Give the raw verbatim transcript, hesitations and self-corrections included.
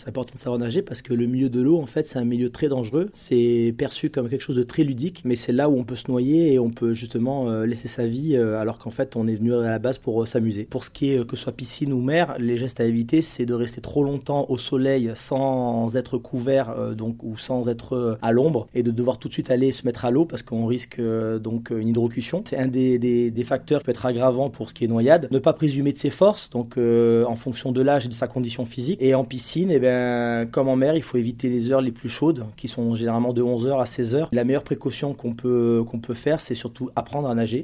c'est important de savoir nager parce que le milieu de l'eau, en fait, c'est un milieu très dangereux. C'est perçu comme quelque chose de très ludique, mais c'est là où on peut se noyer et on peut justement euh, laisser sa vie euh, alors qu'en fait, on est venu à la base pour euh, s'amuser. Pour ce qui est euh, que ce soit piscine ou mer, les gestes à éviter, c'est de rester trop longtemps au soleil sans être couvert euh, donc, ou sans être euh, à l'ombre et de devoir tout de suite aller se mettre à l'eau parce qu'on risque euh, donc une hydrocution. C'est un des, des, des facteurs qui peut être aggravant pour ce qui est noyade. Ne pas présumer de ses forces, donc euh, en fonction de l'âge et de sa condition physique. Et en piscine, eh ben, comme en mer, il faut éviter les heures les plus chaudes, qui sont généralement de onze heures à seize heures. La meilleure précaution qu'on peut, qu'on peut faire, c'est surtout apprendre à nager.